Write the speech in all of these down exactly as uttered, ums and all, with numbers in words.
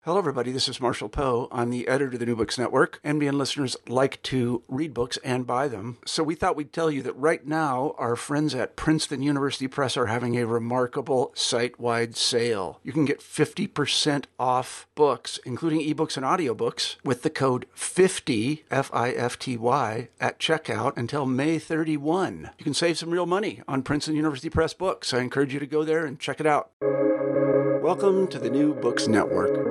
Hello, everybody. This is Marshall Poe. I'm the editor of the New Books Network. N B N listeners like to read books and buy them. So we thought we'd tell you that right now, our friends at Princeton University Press are having a remarkable site-wide sale. You can get fifty percent off books, including ebooks and audiobooks, with the code fifty, F I F T Y, at checkout until May thirty-first. You can save some real money on Princeton University Press books. I encourage you to go there and check it out. Welcome to the New Books Network.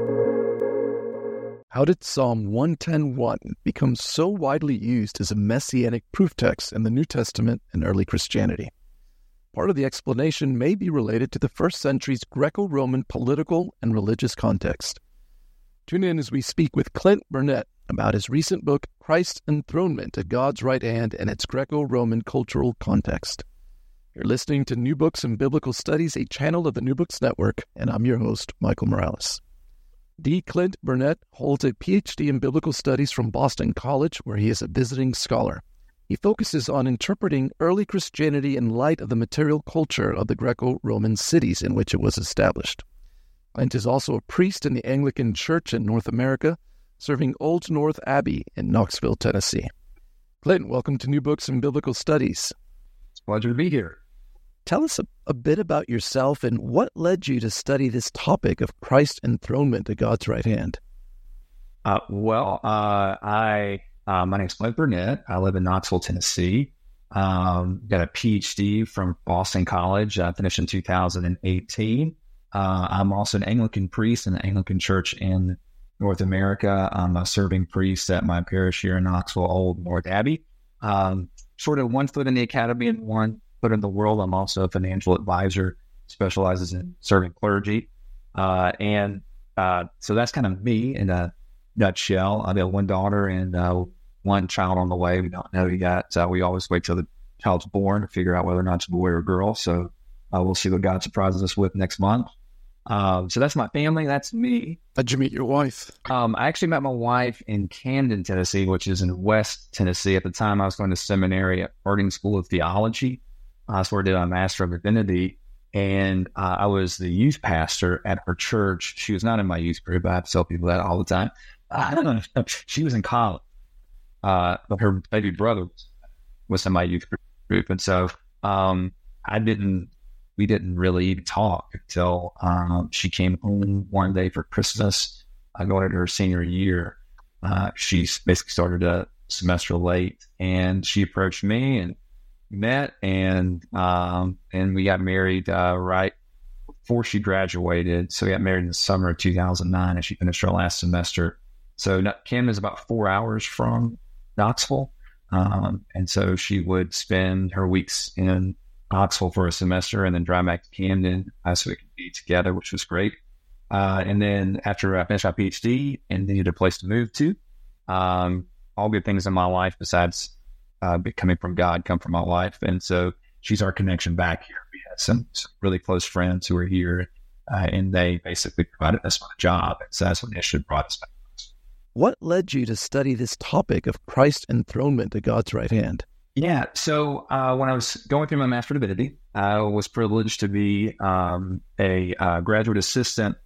How did Psalm one ten one become so widely used as a messianic proof text in the New Testament and early Christianity? Part of the explanation may be related to the first century's Greco-Roman political and religious context. Tune in as we speak with Clint Burnett about his recent book, Christ's Enthronement at God's Right Hand and its Greco-Roman Cultural Context. You're listening to New Books and Biblical Studies, a channel of the New Books Network, and I'm your host, Michael Morales. D. Clint Burnett holds a P H D in Biblical Studies from Boston College, where he is a visiting scholar. He focuses on interpreting early Christianity in light of the material culture of the Greco-Roman cities in which it was established. Clint is also a priest in the Anglican Church in North America, serving Old North Abbey in Knoxville, Tennessee. Clint, welcome to New Books and Biblical Studies. It's a pleasure to be here. Tell us a, a bit about yourself and what led you to study this topic of Christ's enthronement at God's right hand. Uh, well, uh, I uh, my name is Clint Burnett. I live in Knoxville, Tennessee. Um, got a P H D from Boston College. I finished in two thousand eighteen. Uh, I'm also an Anglican priest in the Anglican Church in North America. I'm a serving priest at my parish here in Knoxville, Old North Abbey. Um, sort of one foot in the academy and one foot in the world. I'm also a financial advisor, specializes in serving clergy. Uh, and uh, so that's kind of me in a nutshell. I've got one daughter and uh, one child on the way. We don't know yet. Uh, we always wait till the child's born to figure out whether or not it's a boy or a girl. So uh, we'll see what God surprises us with next month. Um, so that's my family. That's me. How'd you meet your wife? Um, I actually met my wife in Camden, Tennessee, which is in West Tennessee. At the time, I was going to seminary at Harding School of Theology. Uh, so I did a Master of Divinity, and uh, I was the youth pastor at her church. She was not in my youth group. I have to tell people that all the time. Uh, she was in college, uh, but her baby brother was in my youth group, and so um, I didn't. We didn't really even talk until um, she came home one day for Christmas. I going into her senior year. Uh, she basically started a semester late, and she approached me and met, and um, and we got married uh, right before she graduated. So we got married in the summer of two thousand nine, and she finished her last semester. So Camden is about four hours from Knoxville, um, and so she would spend her weeks in Knoxville for a semester and then drive back to Camden uh, so we could be together, which was great. Uh, and then after I finished my P H D and needed a place to move to, um, all good things in my life besides uh, coming from God come from my wife. And so she's our connection back here. We had some, some really close friends who were here, uh, and they basically provided us with a job. And so that's what initially brought us back. What led you to study this topic of Christ's enthronement at God's right hand? Yeah, so uh, when I was going through my Master of Divinity, I was privileged to be um, a uh, graduate assistant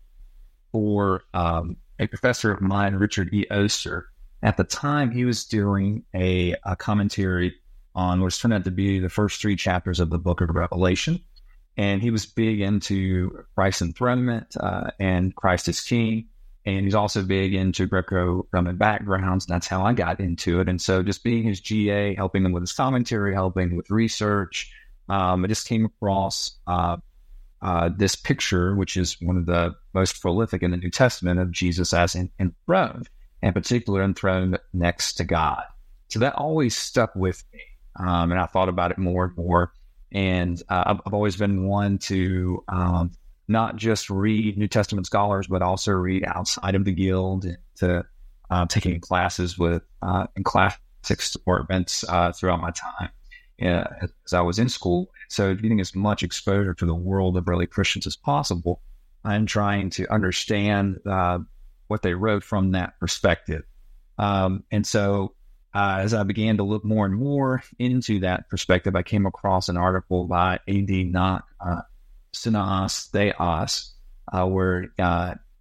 for um, a professor of mine, Richard E. Oster. At the time, he was doing a, a commentary on what turned out to be the first three chapters of the book of Revelation. And he was big into Christ's enthronement uh, and Christ is King. And he's also big into Greco-Roman backgrounds. And that's how I got into it. And so just being his G A, helping him with his commentary, helping with research, um, I just came across uh, uh, this picture, which is one of the most prolific in the New Testament of Jesus as en- enthroned, in particular enthroned next to God. So that always stuck with me. Um, and I thought about it more and more. And uh, I've, I've always been one to um, not just read New Testament scholars, but also read outside of the guild, and to uh, taking classes with uh, in classics departments uh, throughout my time uh, as I was in school. So getting as much exposure to the world of early Christians as possible, and trying to understand uh, what they wrote from that perspective. Um, and so uh, as I began to look more and more into that perspective, I came across an article by A D Knock, uh, Synaos Theos, uh, where uh,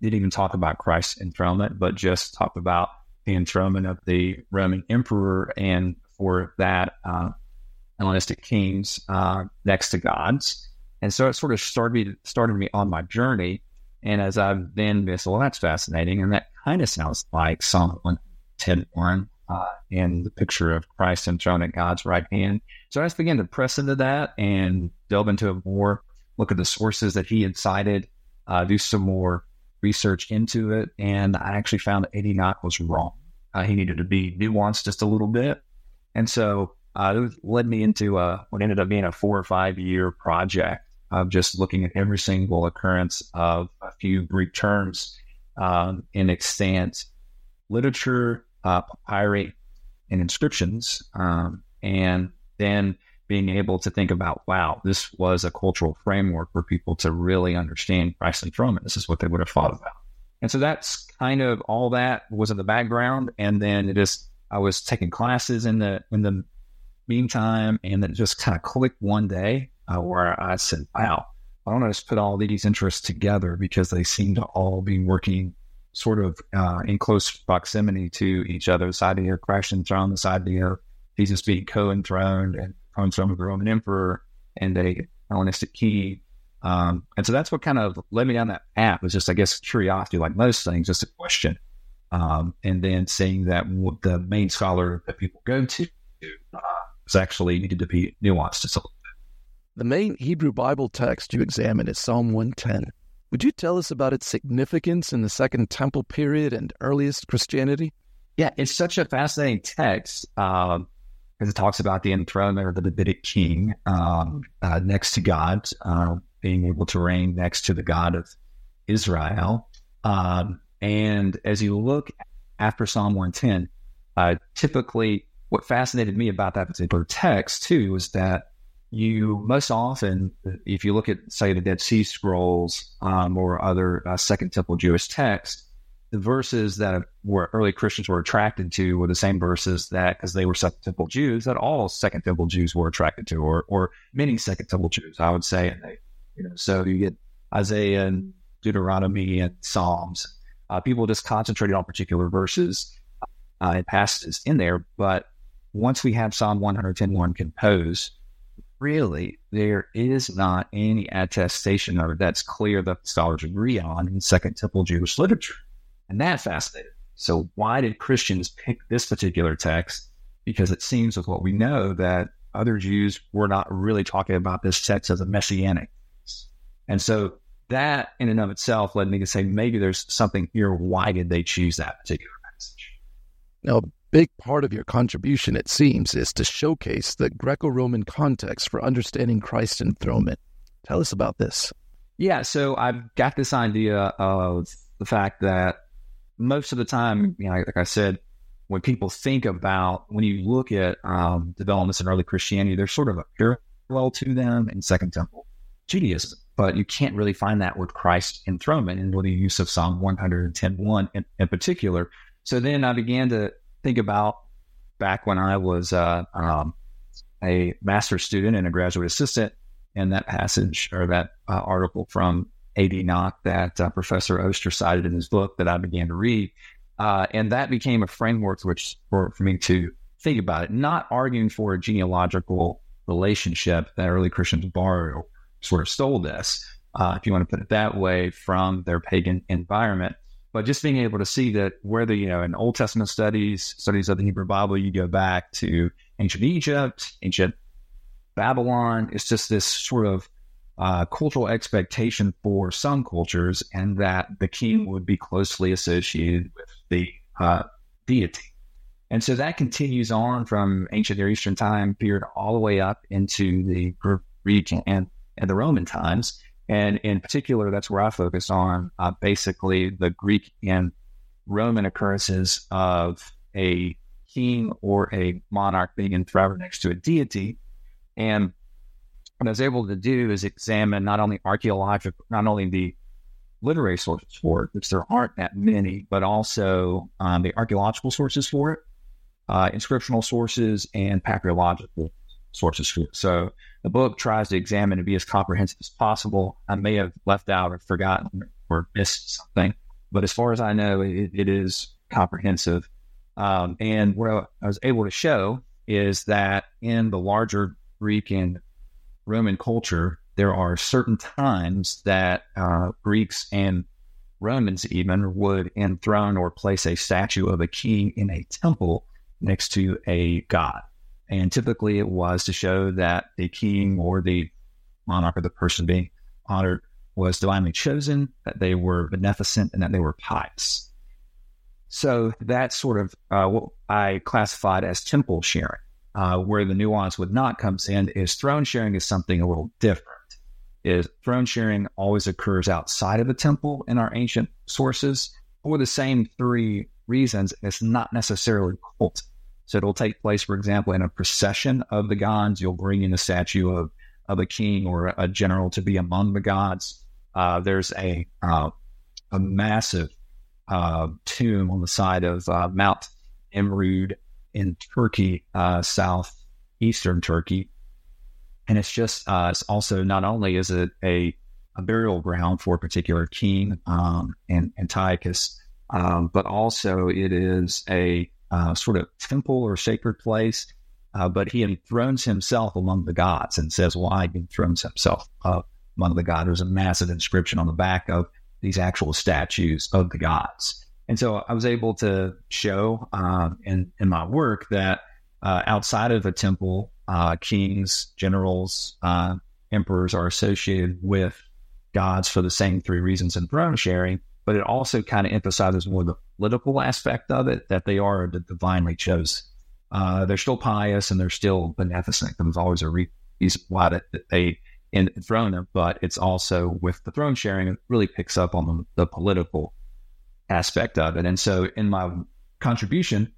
didn't even talk about Christ's enthronement, but just talked about the enthronement of the Roman emperor, and for that, uh, Hellenistic kings uh, next to gods. And so it sort of started me, started me on my journey. And as I've then been, so well, that's fascinating. And that kind of sounds like Psalm one ten one uh, and the picture of Christ enthroned at God's right hand. So I just began to press into that and delve into it more, look at the sources that he had cited, uh, do some more research into it. And I actually found that Enoch was wrong. Uh, he needed to be nuanced just a little bit. And so uh, it led me into uh, what ended up being a four or five year project of just looking at every single occurrence of a few Greek terms um, in extant literature, uh, papyri, and inscriptions. Um, and then being able to think about, wow, this was a cultural framework for people to really understand Christ's enthronement. This is what they would have thought about. And so that's kind of all that was in the background. And then it just, I was taking classes in the, in the meantime, and then it just kind of clicked one day uh, where I said, wow, why don't I just put all these interests together, because they seem to all be working sort of uh, in close proximity to each other. This idea of Christ enthroned, this idea of Jesus being co-enthroned and co-enthroned with the Roman emperor and a Hellenistic king. Um, and so that's what kind of led me down that path, was just, I guess, curiosity, like most things, just a question. Um, and then seeing that the main scholar that people go to uh, was actually needed to be nuanced just a little bit. The main Hebrew Bible text you examine is Psalm one ten. Would you tell us about its significance in the Second Temple period and earliest Christianity? Yeah, it's such a fascinating text um, because it talks about the enthronement of the Davidic king um, uh, next to God, uh, being able to reign next to the God of Israel. Um, and as you look after Psalm one ten, uh, typically what fascinated me about that particular text too is that you most often, if you look at, say, the Dead Sea Scrolls um, or other uh, Second Temple Jewish texts, the verses that were early Christians were attracted to were the same verses that, because they were Second Temple Jews, that all Second Temple Jews were attracted to, or or many Second Temple Jews, I would say. And they, you know, so you get Isaiah and Deuteronomy and Psalms. Uh, people just concentrated on particular verses uh, and passages in there. But once we have Psalm one ten one composed, really, there is not any attestation of it that's clear that scholars agree on in Second Temple Jewish literature. And that fascinated me. So why did Christians pick this particular text? Because it seems with what we know that other Jews were not really talking about this text as a messianic text. And so that in and of itself led me to say, maybe there's something here. Why did they choose that particular passage? Now, a big part of your contribution, it seems, is to showcase the Greco-Roman context for understanding Christ's enthronement. Tell us about this. Yeah, so I've got this idea of the fact that most of the time, you know, like I said, when people think about, when you look at um, developments in early Christianity, there's sort of a parallel to them in Second Temple Judaism, but you can't really find that with Christ's enthronement and with the use of Psalm one ten one in, in particular. So then I began to think about back when I was uh, um, a master's student and a graduate assistant, and that passage or that uh, article from Enoch that uh, Professor Oster cited in his book that I began to read. Uh, and that became a framework which for, for me to think about it, not arguing for a genealogical relationship that early Christians borrowed or sort of stole this, uh, if you want to put it that way, from their pagan environment. But just being able to see that whether, you know, in Old Testament studies, studies of the Hebrew Bible, you go back to ancient Egypt, ancient Babylon, it's just this sort of uh, cultural expectation for some cultures, and that the king would be closely associated with the uh, deity. And so that continues on from ancient Near Eastern time period all the way up into the Greek and, and the Roman times. And in particular, that's where I focus on uh, basically the Greek and Roman occurrences of a king or a monarch being enthroned next to a deity. And what I was able to do is examine not only archaeological, not only the literary sources for it, which there aren't that many, but also um, the archaeological sources for it, uh, inscriptional sources, and papyrological sources for it. So the book tries to examine and be as comprehensive as possible. I may have left out or forgotten or missed something, but as far as I know, it, it is comprehensive. Um, and what I was able to show is that in the larger Greek and Roman culture, there are certain times that uh, Greeks and Romans even would enthrone or place a statue of a king in a temple next to a god. And typically it was to show that the king or the monarch or the person being honored was divinely chosen, that they were beneficent, and that they were pious. So that's sort of uh, what I classified as temple sharing. Uh, where the nuance with not comes in is throne sharing is something a little different. Is throne sharing always occurs outside of the temple in our ancient sources for the same three reasons. It's not necessarily cult. So it'll take place, for example, in a procession of the gods. You'll bring in a statue of, of a king or a general to be among the gods. Uh, there's a uh, a massive uh, tomb on the side of uh, Mount Nemrut in Turkey, uh, southeastern Turkey. And it's just, uh, it's also not only is it a, a burial ground for a particular king, um, and Antiochus, um, but also it is a uh, sort of temple or sacred place. Uh, but he enthrones himself among the gods and says why he enthrones himself uh, among the gods. There's a massive inscription on the back of these actual statues of the gods. And so I was able to show uh, in, in my work that uh, outside of a temple, uh, kings, generals, uh, emperors are associated with gods for the same three reasons in throne sharing, but it also kind of emphasizes more the political aspect of it, that they are the divinely chosen. Uh, they're still pious and they're still beneficent. There's always a reason why that, that they enthrone them, but it's also with the throne sharing, it really picks up on the, the political aspect of it. And so in my contribution,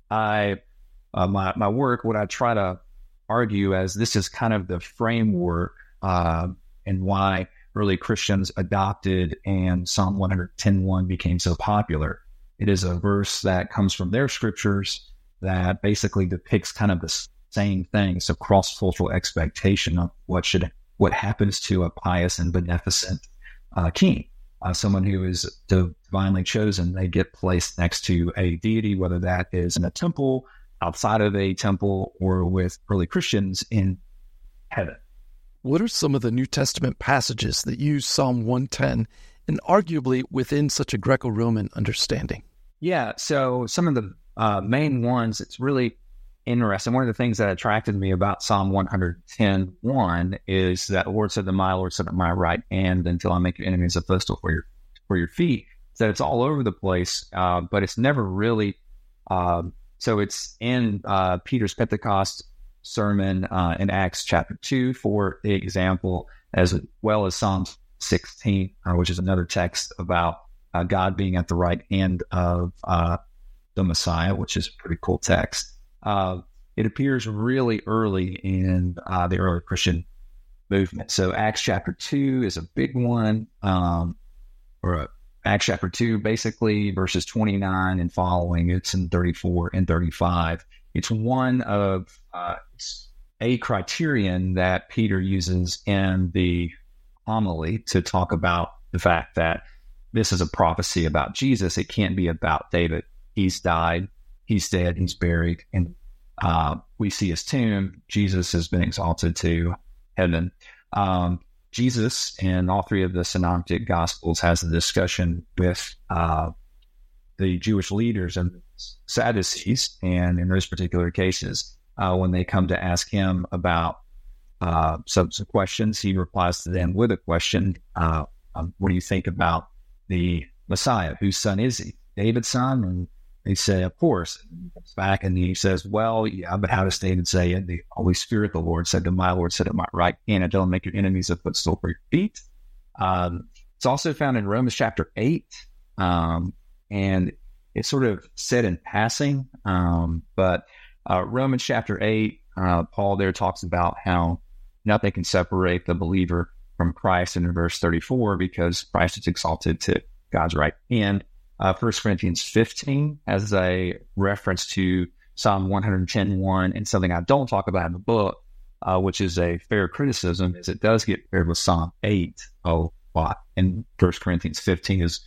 I, uh, my, my work, what I try to argue as this is kind of the framework, uh, and why early Christians adopted and Psalm one ten one became so popular. It is a verse that comes from their scriptures that basically depicts kind of the same thing. So cross-cultural expectation of what should, what happens to a pious and beneficent uh, king. Uh, someone who is divinely chosen, they get placed next to a deity, whether that is in a temple, outside of a temple, or with early Christians in heaven. What are some of the New Testament passages that use Psalm one ten and arguably within such a Greco-Roman understanding? Yeah, so some of the uh, main ones, it's really interesting. One of the things that attracted me about Psalm one ten one is that the Lord said to my Lord, sit at my right hand until I make your enemies a footstool for your for your feet. So it's all over the place, uh, but it's never really. Uh, so it's in uh, Peter's Pentecost sermon uh, in Acts chapter two, for example, as well as Psalm sixteen, uh, which is another text about uh, God being at the right hand of uh, the Messiah, which is a pretty cool text. Uh, it appears really early in uh, the early Christian movement. So Acts chapter two is a big one, um, or uh, Acts chapter two, basically verses twenty-nine and following. It's in thirty-four and thirty-five. It's one of uh, it's a criterion that Peter uses in the homily to talk about the fact that this is a prophecy about Jesus. It can't be about David. He's died. He's dead, he's buried, and uh, we see his tomb. Jesus has been exalted to heaven. Um, Jesus, in all three of the synoptic gospels, has a discussion with uh, the Jewish leaders and Sadducees, and in those particular cases, uh, when they come to ask him about uh, some, some questions, he replies to them with a question. Uh, um, what do you think about the Messiah? Whose son is he? David's son? And they say, of course. And he comes back and he says, well, yeah, but how does David say it? The Holy Spirit, the Lord, said to my Lord, sit at my right hand until I make your enemies a footstool for your feet. Um, it's also found in Romans chapter eight. Um, and it's sort of said in passing. Um, but uh, Romans chapter eight, uh, Paul there talks about how nothing can separate the believer from Christ in verse thirty-four, because Christ is exalted to God's right hand. Uh, First Corinthians fifteen has a reference to Psalm one ten one, and something I don't talk about in the book, uh, which is a fair criticism, is it does get paired with Psalm eight a lot. And First Corinthians fifteen is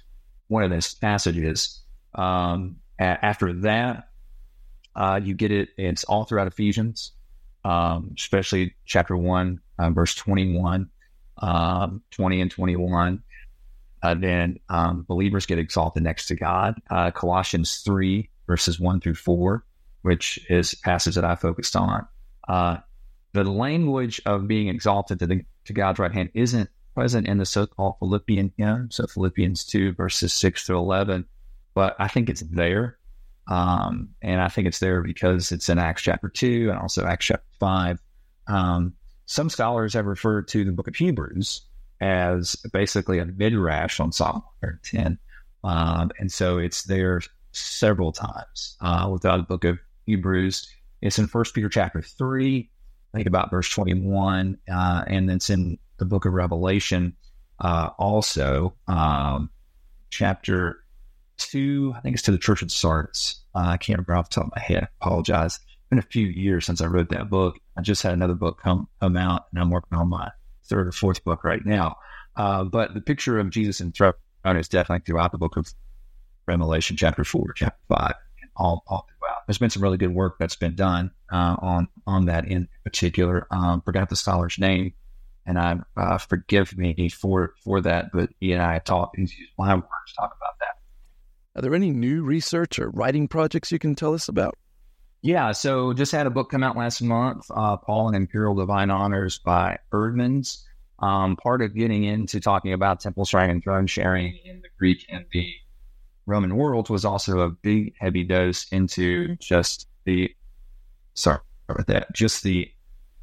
one of those passages. Um, a- after that, uh, you get it. It's all throughout Ephesians, um, especially chapter one, uh, verse twenty-one, um, twenty and twenty-one. Uh, then um, believers get exalted next to God. Uh, Colossians three, verses one through four, which is a passage that I focused on. Uh, the language of being exalted to, the, to God's right hand isn't present in the so-called Philippian hymn, so Philippians two, verses six through eleven, but I think it's there. Um, and I think it's there because it's in Acts chapter two and also Acts chapter five. Um, some scholars have referred to the book of Hebrews as basically a midrash on Psalm one ten. Um, and so it's there several times uh, without the book of Hebrews. It's in First Peter chapter three, I think about verse twenty-one, uh, and then it's in the book of Revelation uh, also, um, chapter two, I think it's to the church of Sardis. Uh, I can't remember off the top of my head. I apologize. It's been a few years since I wrote that book. I just had another book come, come out, and I'm working on my third or fourth book right now. Uh, but the picture of Jesus enthroned is definitely throughout the book of Revelation, chapter four, chapter five, and all, all throughout. There's been some really good work that's been done uh, on on that in particular. Um, forgot the scholar's name, and I uh, forgive me for for that. But he and I talked, he's used my words to talk about that. Are there any new research or writing projects you can tell us about? Yeah, so just had a book come out last month, uh, Paul and Imperial Divine Honors by Eerdmans. Um, part of getting into talking about temple sharing and throne sharing in the Greek and the Roman world was also a big, heavy dose into just the, sorry about that, just the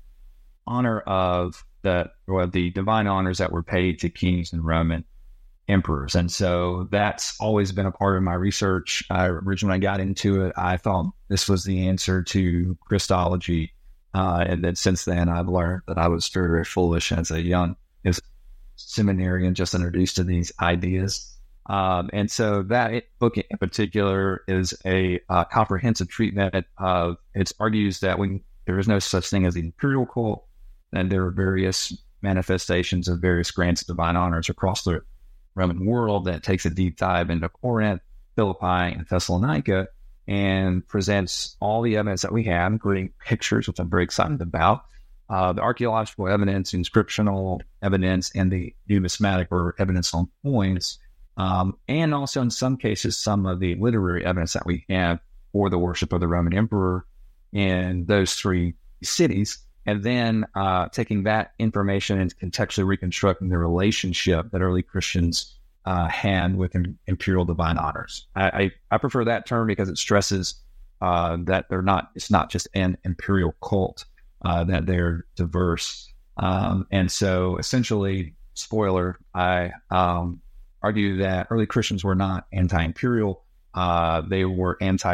honor of the, or the divine honors that were paid to kings and Roman emperors. And so that's always been a part of my research. I, originally, when I got into it, I thought this was the answer to Christology. Uh, and then since then, I've learned that I was very, very foolish as a young as seminarian, just introduced to these ideas. Um, and so that book in particular is a uh, comprehensive treatment of, it argues that when there is no such thing as the imperial cult, and there are various manifestations of various grants of divine honors across the Roman world that takes a deep dive into Corinth, Philippi, and Thessalonica, and presents all the evidence that we have, including pictures, which I'm very excited about, uh, the archaeological evidence, inscriptional evidence, and the numismatic or evidence on coins, um, and also in some cases, some of the literary evidence that we have for the worship of the Roman emperor in those three cities. And then uh, taking that information and contextually reconstructing the relationship that early Christians uh, had with im- imperial divine honors. I, I, I prefer that term because it stresses uh, that they're not. It's not just an imperial cult; uh, that they're diverse. Um, and so, essentially, spoiler: I um, argue that early Christians were not anti-imperial; uh, they were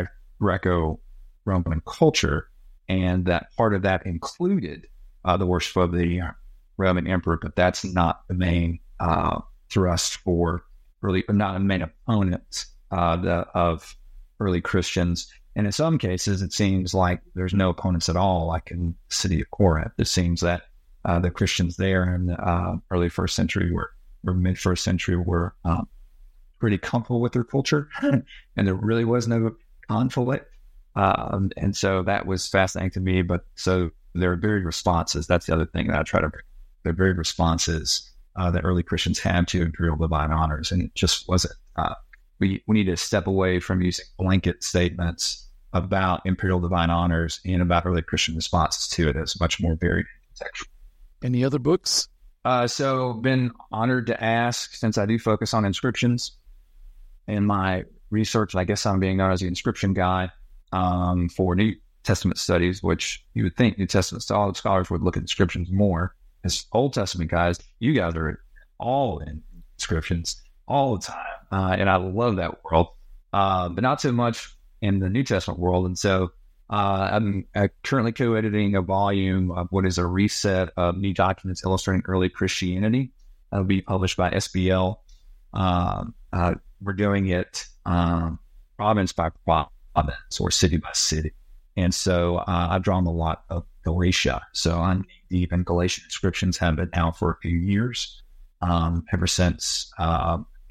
anti-Greco-Roman culture. And that part of that included uh, the worship of the Roman emperor, but that's not the main uh, thrust for early, not the main opponents uh, the, of early Christians. And in some cases, it seems like there's no opponents at all, like in the city of Corinth. It seems that uh, the Christians there in the uh, early first century were, or mid first century were um, pretty comfortable with their culture, and there really was no conflict. Um, and so that was fascinating to me. But so they're very responses. That's the other thing that I try to bring. They're very responses uh, that early Christians had to imperial divine honors. And it just wasn't, uh, we, we need to step away from using blanket statements about imperial divine honors and about early Christian responses to it. It's much more varied and contextual. Any other books? Uh, so been honored to ask, since I do focus on inscriptions in my research, I guess I'm being known as the inscription guy. Um, for New Testament studies, which you would think New Testament scholars would look at inscriptions more. As Old Testament guys, you guys are all in inscriptions all the time. Uh, and I love that world, uh, but not so much in the New Testament world. And so uh, I'm uh, currently co-editing a volume of what is a reset of new documents illustrating early Christianity. That'll be published by S B L. Uh, uh, we're doing it um, province by province or city by city. And so uh, I've drawn a lot of Galatia. So I'm deep in Galatian inscriptions, have been now for a few years, um, ever since uh,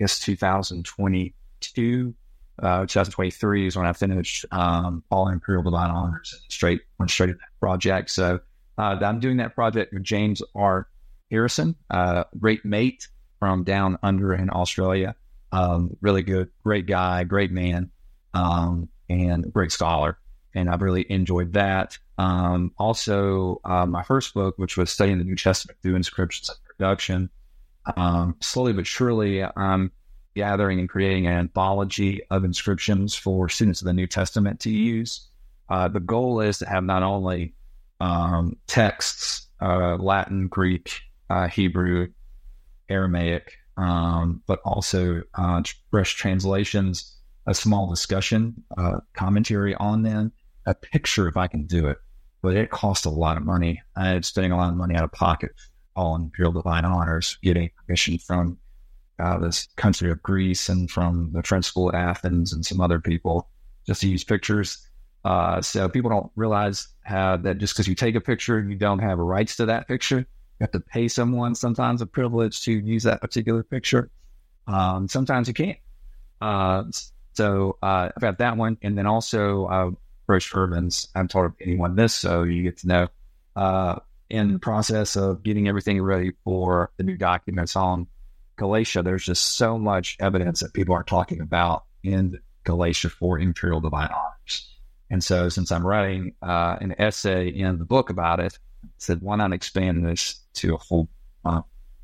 guess, two thousand twenty-two, uh, two thousand twenty-three is when I finished um, all Imperial Divine Honors. Straight went straight to that project. So uh, I'm doing that project with James R. Harrison, uh, great mate from down under in Australia. Um, really good, great guy, great man, um, and great scholar. And I've really enjoyed that. Um, also, uh, my first book, which was Studying the New Testament Through Inscriptions and Production, um, slowly but surely, I'm gathering and creating an anthology of inscriptions for students of the New Testament to use. Uh, the goal is to have not only um, texts, uh, Latin, Greek, uh, Hebrew, Aramaic, um, but also uh, fresh translations, a small discussion, uh, commentary on them, a picture if I can do it. But it costs a lot of money. I'm spending a lot of money out of pocket, all in Imperial Divine Honors, getting permission from uh, this country of Greece and from the French School at Athens and some other people just to use pictures. Uh, so people don't realize how that just because you take a picture, you don't have rights to that picture. You have to pay someone sometimes a privilege to use that particular picture. Um, sometimes you can't. Uh, so uh, I've got that one. And then also uh, Bruce Urban's, I haven't told anyone this, so you get to know. Uh, in the process of getting everything ready for the new documents on Galatia, there's just so much evidence that people are talking about in Galatia for Imperial Divine Honors. And so since I'm writing uh, an essay in the book about it, I said, why not expand this to a full uh,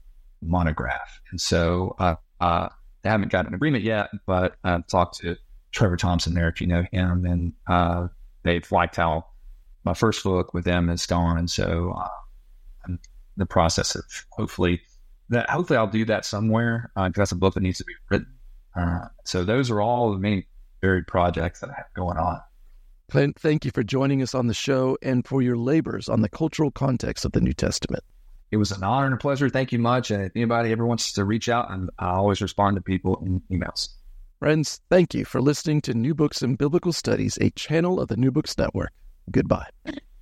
monograph? And so uh, uh, I haven't got an agreement yet, but I've talked to Trevor Thompson there, if you know him, and uh, they've liked how my first book with them has gone. And so uh, I'm in the process of hopefully that, hopefully I'll do that somewhere because uh, that's a book that needs to be written. Uh, so those are all the many varied projects that I have going on. Clint, thank you for joining us on the show and for your labors on the cultural context of the New Testament. It was an honor and a pleasure. Thank you much. And if anybody ever wants to reach out, and I always respond to people in emails. Friends, thank you for listening to New Books in Biblical Studies, a channel of the New Books Network. Goodbye.